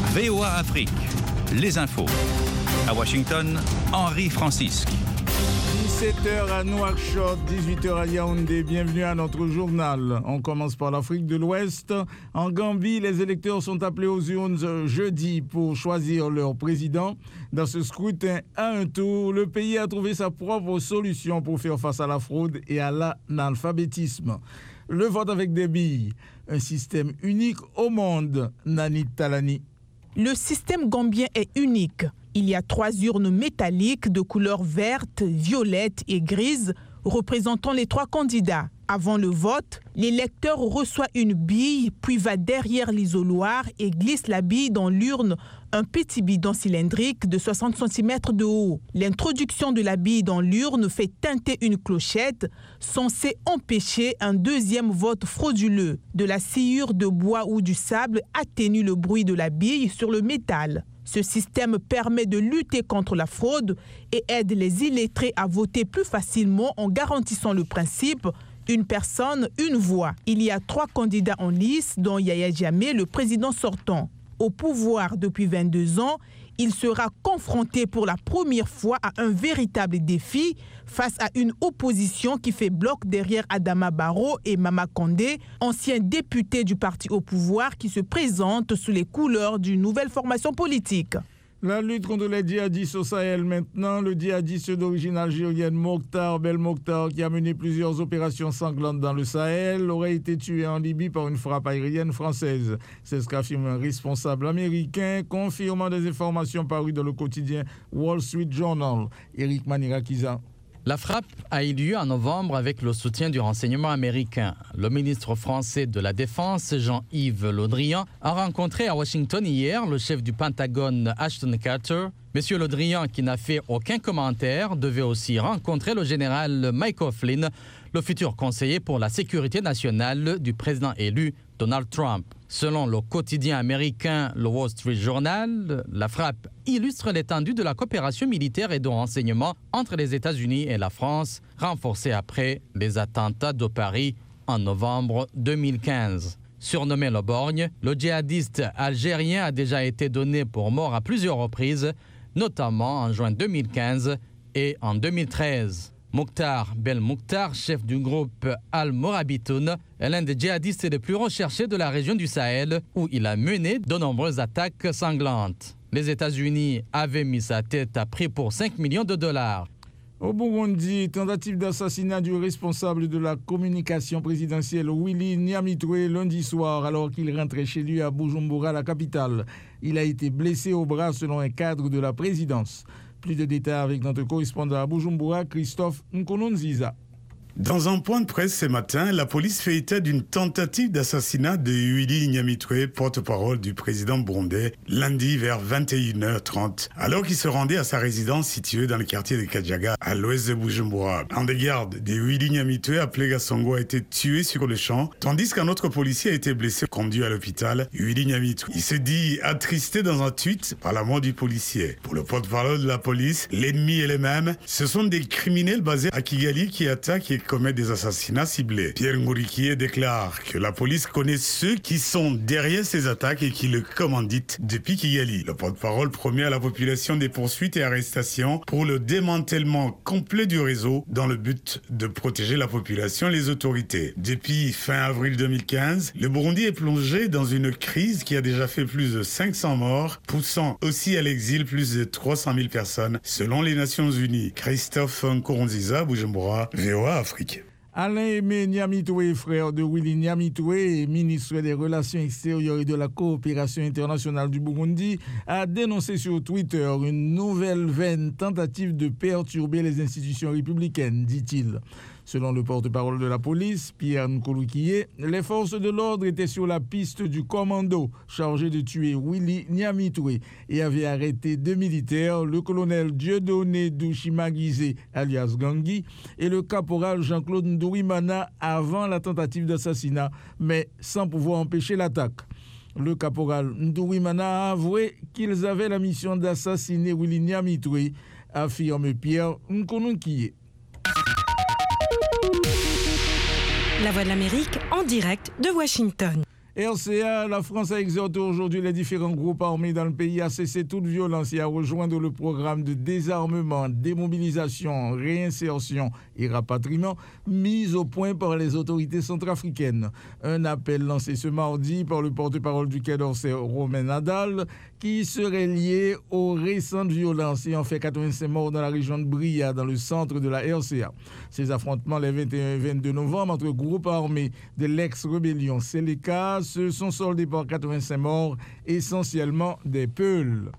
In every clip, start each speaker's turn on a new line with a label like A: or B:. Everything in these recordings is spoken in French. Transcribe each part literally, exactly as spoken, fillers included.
A: V O A Afrique, les infos. À Washington, Henri Francisque.
B: dix-sept heures à Nouakchott, dix-huit heures à Yaoundé. Bienvenue à notre journal. On commence par l'Afrique de l'Ouest. En Gambie, les électeurs sont appelés aux urnes jeudi pour choisir leur président. Dans ce scrutin à un tour, le pays a trouvé sa propre solution pour faire face à la fraude et à l'analphabétisme. Le vote avec des billes, un système unique au monde. Nani Talani.
C: Le système gambien est unique. Il y a trois urnes métalliques de couleur verte, violette et grise représentant les trois candidats. Avant le vote, l'électeur reçoit une bille, puis va derrière l'isoloir et glisse la bille dans l'urne, un petit bidon cylindrique de soixante centimètres de haut. L'introduction de la bille dans l'urne fait tinter une clochette censée empêcher un deuxième vote frauduleux. De la sciure de bois ou du sable atténue le bruit de la bille sur le métal. Ce système permet de lutter contre la fraude et aide les illettrés à voter plus facilement en garantissant le principe une personne, une voix. Il y a trois candidats en lice, dont Yaya Jammeh, le président sortant. Au pouvoir depuis vingt-deux ans, il sera confronté pour la première fois à un véritable défi face à une opposition qui fait bloc derrière Adama Barrow et Mama Condé, anciens députés du parti au pouvoir qui se présentent sous les couleurs d'une nouvelle formation politique.
B: La lutte contre les djihadistes au Sahel maintenant. Le djihadiste d'origine algérienne Mokhtar Belmokhtar, qui a mené plusieurs opérations sanglantes dans le Sahel, aurait été tué en Libye par une frappe aérienne française. C'est ce qu'affirme un responsable américain, confirmant des informations parues dans le quotidien Wall Street Journal. Eric Manirakiza.
D: La frappe a eu lieu en novembre avec le soutien du renseignement américain. Le ministre français de la Défense, Jean-Yves Le Drian, a rencontré à Washington hier le chef du Pentagone, Ashton Carter. Monsieur Le Drian, qui n'a fait aucun commentaire, devait aussi rencontrer le général Mike O'Flynn, le futur conseiller pour la sécurité nationale du président élu Donald Trump. Selon le quotidien américain le Wall Street Journal, la frappe illustre l'étendue de la coopération militaire et de renseignement entre les États-Unis et la France, renforcée après les attentats de Paris en novembre deux mille quinze. Surnommé le Borgne, le djihadiste algérien a déjà été donné pour mort à plusieurs reprises, notamment en juin deux mille quinze et en deux mille treize. Mokhtar Belmokhtar, chef du groupe Al-Morabitoun, est l'un des djihadistes les plus recherchés de la région du Sahel, où il a mené de nombreuses attaques sanglantes. Les États-Unis avaient mis sa tête à prix pour cinq millions de dollars.
B: Au Burundi, tentative d'assassinat du responsable de la communication présidentielle Willy Nyamitwe lundi soir alors qu'il rentrait chez lui à Bujumbura, la capitale. Il a été blessé au bras selon un cadre de la présidence. Plus de détails avec notre correspondant à Bujumbura, Christophe Nkolonziza.
E: Dans un point de presse ce matin, la police fait état d'une tentative d'assassinat de Willy Nyamitwe, porte-parole du président burundais, lundi vers vingt et une heures trente, alors qu'il se rendait à sa résidence située dans le quartier de Kajaga, à l'ouest de Bujumbura. Un des gardes de Willy Nyamitwe, appelé Gasongo, a été tué sur le champ, tandis qu'un autre policier a été blessé, conduit à l'hôpital. Willy Nyamitwe, il se dit attristé dans un tweet par la mort du policier. Pour le porte-parole de la police, l'ennemi est le même. Ce sont des criminels basés à Kigali qui attaquent et commettent des assassinats ciblés. Pierre Ngourikié déclare que la police connaît ceux qui sont derrière ces attaques et qui le commanditent depuis Kigali. Le porte-parole promet à la population des poursuites et arrestations pour le démantèlement complet du réseau dans le but de protéger la population et les autorités. Depuis fin avril deux mille quinze, le Burundi est plongé dans une crise qui a déjà fait plus de cinq cents morts, poussant aussi à l'exil plus de trois cent mille personnes, selon les Nations Unies. Christophe Nkurunziza, Bujumbura, V O A Afrique.
B: Alain Aimé Nyamitwe, frère de Willy Nyamitwe et ministre des Relations extérieures et de la coopération internationale du Burundi, a dénoncé sur Twitter une nouvelle vaine tentative de perturber les institutions républicaines, dit-il. Selon le porte-parole de la police, Pierre Nkolukiye, les forces de l'ordre étaient sur la piste du commando chargé de tuer Willy Nyamitwe et avaient arrêté deux militaires, le colonel Dieudonné Douchimaguizé alias Gangui et le caporal Jean-Claude Ndourimana avant la tentative d'assassinat, mais sans pouvoir empêcher l'attaque. Le caporal Ndourimana a avoué qu'ils avaient la mission d'assassiner Willy Nyamitwe, affirme Pierre Nkolukiye.
F: La Voix de l'Amérique en direct de Washington.
B: R C A, la France a exhorté aujourd'hui les différents groupes armés dans le pays à cesser toute violence et à rejoindre le programme de désarmement, démobilisation, réinsertion et rapatriement mis au point par les autorités centrafricaines. Un appel lancé ce mardi par le porte-parole du Quai d'Orsay, Romain Nadal, qui serait lié aux récentes violences ayant fait quatre-vingt-cinq morts dans la région de Bria, dans le centre de la R C A. Ces affrontements les vingt et un et vingt-deux novembre entre groupes armés de l'ex-rébellion Séléka se sont soldés par quatre-vingt-cinq morts, essentiellement des Peuls.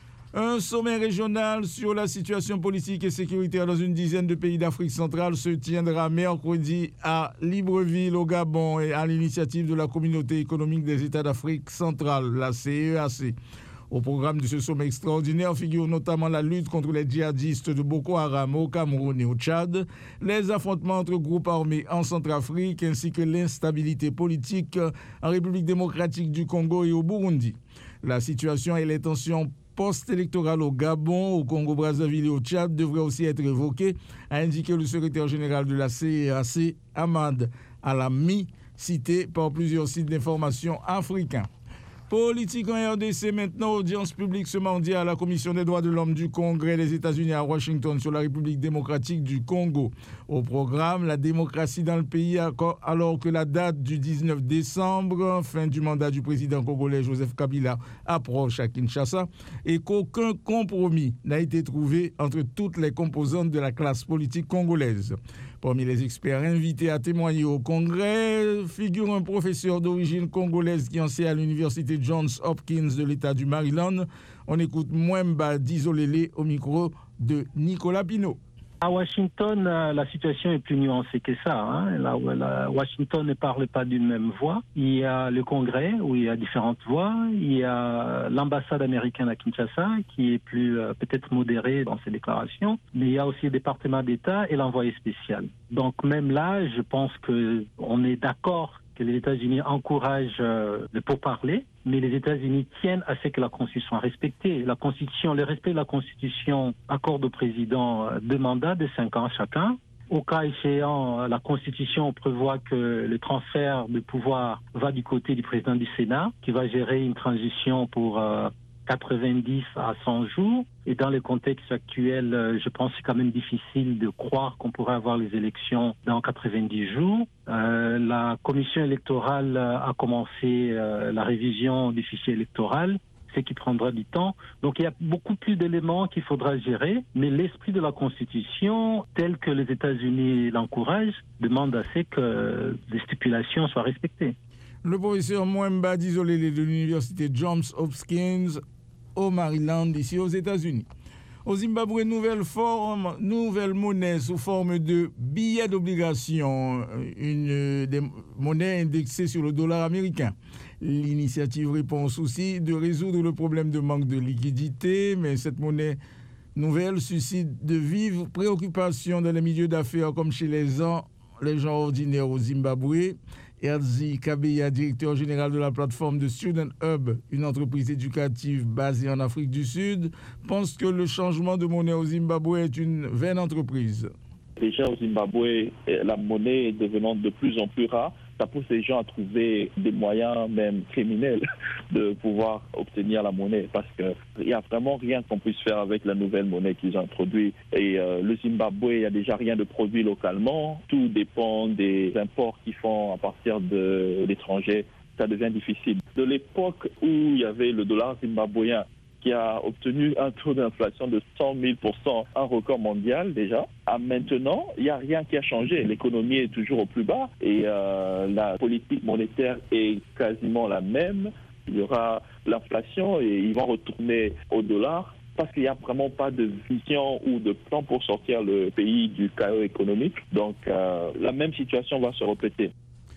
B: Un sommet régional sur la situation politique et sécuritaire dans une dizaine de pays d'Afrique centrale se tiendra mercredi à Libreville, au Gabon, et à l'initiative de la Communauté économique des États d'Afrique centrale, la C E A C. Au programme de ce sommet extraordinaire figure notamment la lutte contre les djihadistes de Boko Haram au Cameroun et au Tchad, les affrontements entre groupes armés en Centrafrique ainsi que l'instabilité politique en République démocratique du Congo et au Burundi. La situation et les tensions post-électorales au Gabon, au Congo-Brazzaville et au Tchad devraient aussi être évoquées, a indiqué le secrétaire général de la C E A C, Ahmad Alami, cité par plusieurs sites d'information africains. Politique en R D C maintenant, audience publique ce mardi à la Commission des droits de l'homme du Congrès des États-Unis à Washington sur la République démocratique du Congo. Au programme, la démocratie dans le pays alors que la date du dix-neuf décembre, fin du mandat du président congolais Joseph Kabila, approche à Kinshasa et qu'aucun compromis n'a été trouvé entre toutes les composantes de la classe politique congolaise. Parmi les experts invités à témoigner au Congrès figure un professeur d'origine congolaise qui enseigne à l'université Johns Hopkins de l'État du Maryland. On écoute Mwemba Dizolele au micro de Nicolas Pinault.
F: À Washington, la situation est plus nuancée que ça. Hein. Là, là, Washington ne parle pas d'une même voix. Il y a le Congrès où il y a différentes voix. Il y a l'ambassade américaine à Kinshasa qui est plus euh, peut-être modérée dans ses déclarations. Mais il y a aussi le département d'État et l'envoyé spécial. Donc même là, je pense qu'on est d'accord que les États-Unis encouragent euh, le pourparler, mais les États-Unis tiennent à ce que la Constitution soit respectée. La Constitution, le respect de la Constitution accorde au président euh, deux mandats de cinq ans chacun. Au cas échéant, la Constitution prévoit que le transfert de pouvoir va du côté du président du Sénat, qui va gérer une transition pour euh, quatre-vingt-dix à cent jours. Et dans le contexte actuel, je pense que c'est quand même difficile de croire qu'on pourrait avoir les élections dans quatre-vingt-dix jours. Euh, la commission électorale a commencé euh, la révision du fichier électoral, ce qui prendra du temps. Donc il y a beaucoup plus d'éléments qu'il faudra gérer, mais l'esprit de la Constitution, tel que les États-Unis l'encouragent, demande à ce que les stipulations soient respectées.
B: Le professeur Mwemba Dizolele de l'université Johns Hopkins au Maryland, ici aux États-Unis. Au Zimbabwe, nouvelle forme, nouvelle monnaie sous forme de billets d'obligation, une des monnaies indexées sur le dollar américain. L'initiative répond au souci de résoudre le problème de manque de liquidité, mais cette monnaie nouvelle suscite de vives préoccupations dans les milieux d'affaires comme chez les gens, les gens ordinaires au Zimbabwe. Herzi Kabeya, directeur général de la plateforme de Student Hub, une entreprise éducative basée en Afrique du Sud, pense que le changement de monnaie au Zimbabwe est une vaine entreprise.
G: Déjà au Zimbabwe, la monnaie est devenant de plus en plus rare. Ça pousse les gens à trouver des moyens, même criminels, de pouvoir obtenir la monnaie parce qu'il n'y a vraiment rien qu'on puisse faire avec la nouvelle monnaie qu'ils ont introduite. Et euh, le Zimbabwe, il n'y a déjà rien de produit localement. Tout dépend des imports qu'ils font à partir de l'étranger. Ça devient difficile. De l'époque où il y avait le dollar zimbabwéen, qui a obtenu un taux d'inflation de cent mille pour cent, un record mondial déjà. À maintenant, il n'y a rien qui a changé. L'économie est toujours au plus bas et euh, la politique monétaire est quasiment la même. Il y aura l'inflation et ils vont retourner au dollar parce qu'il n'y a vraiment pas de vision ou de plan pour sortir le pays du chaos économique. Donc euh, la même situation va se répéter.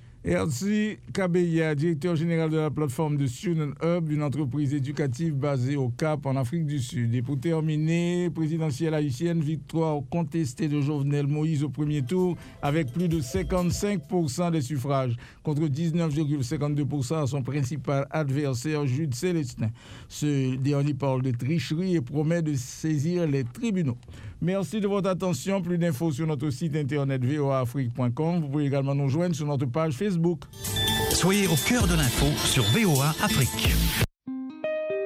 B: Herzi Kabeya, directeur général de la plateforme de Student Hub, une entreprise éducative basée au Cap en Afrique du Sud. Et pour terminer, présidentielle haïtienne, victoire contestée de Jovenel Moïse au premier tour avec plus de cinquante-cinq pour cent des suffrages contre dix-neuf virgule cinquante-deux pour cent à son principal adversaire Jude Célestin. Ce dernier parle de tricherie et promet de saisir les tribunaux. Merci de votre attention. Plus d'infos sur notre site internet v o a afrique point com. Vous pouvez également nous joindre sur notre page Facebook.
A: Soyez au cœur de l'info sur V O A Afrique.